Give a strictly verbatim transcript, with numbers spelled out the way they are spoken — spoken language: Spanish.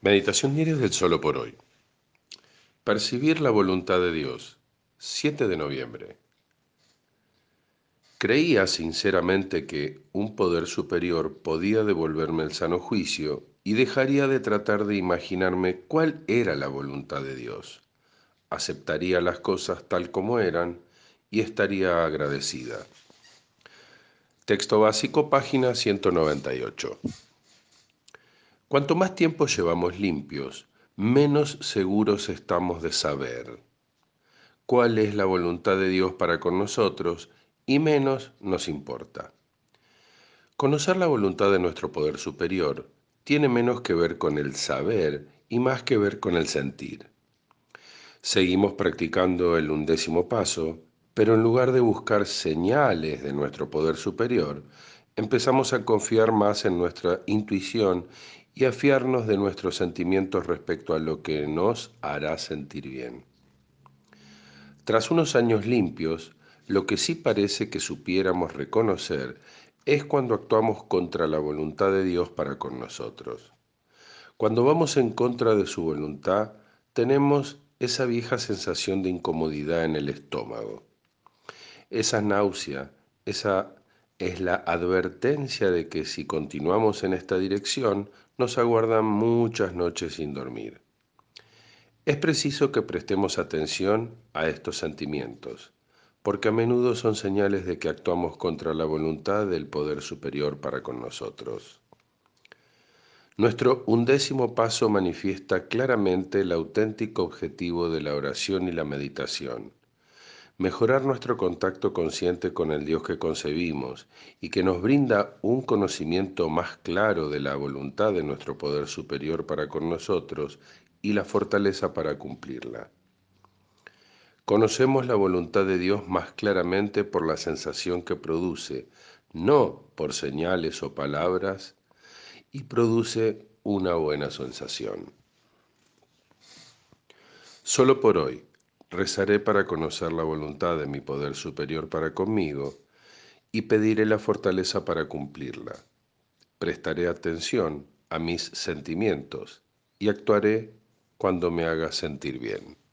Meditación diaria del solo por hoy. Percibir la voluntad de Dios. siete de noviembre. Creía sinceramente que un poder superior podía devolverme el sano juicio y dejaría de tratar de imaginarme cuál era la voluntad de Dios. Aceptaría las cosas tal como eran y estaría agradecida. Texto básico, página ciento noventa y ocho. Cuanto más tiempo llevamos limpios, menos seguros estamos de saber cuál es la voluntad de Dios para con nosotros y menos nos importa. Conocer la voluntad de nuestro poder superior tiene menos que ver con el saber y más que ver con el sentir. Seguimos practicando el undécimo paso, pero en lugar de buscar señales de nuestro poder superior, empezamos a confiar más en nuestra intuición y a fiarnos de nuestros sentimientos respecto a lo que nos hará sentir bien. Tras unos años limpios, lo que sí parece que supiéramos reconocer es cuando actuamos contra la voluntad de Dios para con nosotros. Cuando vamos en contra de su voluntad, tenemos esa vieja sensación de incomodidad en el estómago. Esa náusea, esa es la advertencia de que si continuamos en esta dirección, nos aguardan muchas noches sin dormir. Es preciso que prestemos atención a estos sentimientos, porque a menudo son señales de que actuamos contra la voluntad del poder superior para con nosotros. Nuestro undécimo paso manifiesta claramente el auténtico objetivo de la oración y la meditación: mejorar nuestro contacto consciente con el Dios que concebimos y que nos brinda un conocimiento más claro de la voluntad de nuestro poder superior para con nosotros y la fortaleza para cumplirla. Conocemos la voluntad de Dios más claramente por la sensación que produce, no por señales o palabras, y produce una buena sensación. Solo por hoy rezaré para conocer la voluntad de mi poder superior para conmigo y pediré la fortaleza para cumplirla. Prestaré atención a mis sentimientos y actuaré cuando me haga sentir bien.